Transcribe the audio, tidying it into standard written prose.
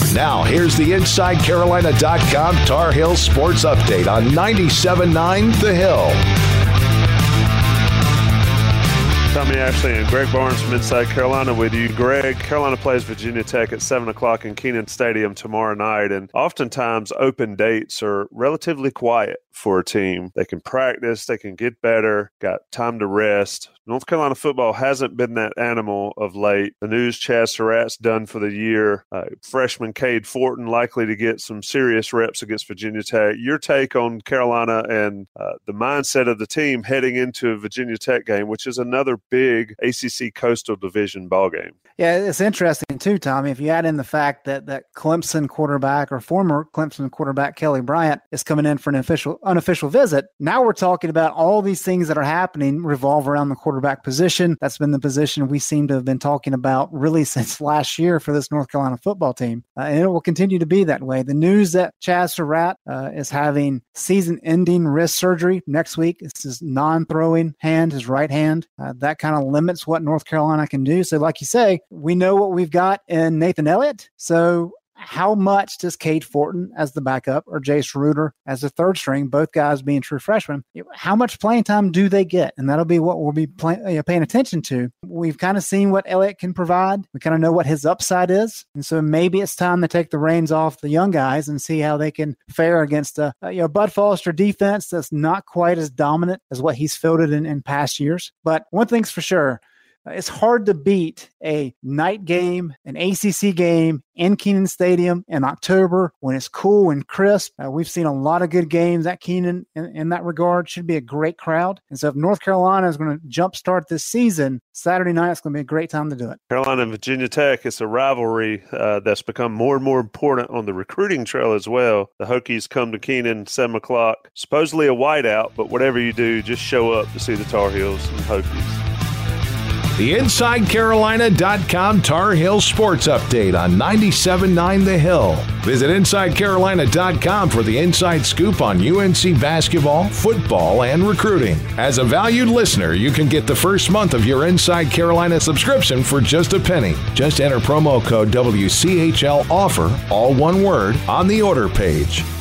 Now, here's the InsideCarolina.com Tar Heel Sports Update on 97.9 The Hill. Tommy Ashley and Greg Barnes from Inside Carolina with you. Greg, Carolina plays Virginia Tech at 7 o'clock in Kenan Stadium tomorrow night, and oftentimes open dates are relatively quiet for a team. They can practice, they can get better, got time to rest. North Carolina football hasn't been that animal of late. The news, Chaz Surratt's done for the year. Freshman Cade Fortin likely to get some serious reps against Virginia Tech. Your take on Carolina and the mindset of the team heading into a Virginia Tech game, which is another big ACC Coastal Division ball game. Yeah, it's interesting too, Tommy. If you add in the fact that Clemson quarterback or former Clemson quarterback Kelly Bryant is coming in for an unofficial visit, now we're talking about all these things that are happening revolve around the quarterback position. That's been the position we seem to have been talking about really since last year for this North Carolina football team, and it will continue to be that way. The news that Chaz Surratt is having season-ending wrist surgery next week. It's his non-throwing hand, his right hand. That kind of limits what North Carolina can do. So like you say, we know what we've got in Nathan Elliott. So how much does Cade Fortin as the backup or Jace Ruder as the third string, both guys being true freshmen, how much playing time do they get? And that'll be what we'll be paying attention to. We've kind of seen what Elliott can provide. We kind of know what his upside is. And so maybe it's time to take the reins off the young guys and see how they can fare against a Bud Foster defense that's not quite as dominant as what he's fielded in past years. But one thing's for sure, it's hard to beat a night game, an ACC game in Kenan Stadium in October when it's cool and crisp. We've seen a lot of good games at Kenan in that regard. Should be a great crowd. And so if North Carolina is going to jumpstart this season, Saturday night is going to be a great time to do it. Carolina and Virginia Tech, it's a rivalry that's become more and more important on the recruiting trail as well. The Hokies come to Kenan 7 o'clock, supposedly a whiteout, but whatever you do, just show up to see the Tar Heels and Hokies. The InsideCarolina.com Tar Heel Sports Update on 97.9 The Hill. Visit InsideCarolina.com for the inside scoop on UNC basketball, football, and recruiting. As a valued listener, you can get the first month of your Inside Carolina subscription for just a penny. Just enter promo code WCHL OFFER, all one word, on the order page.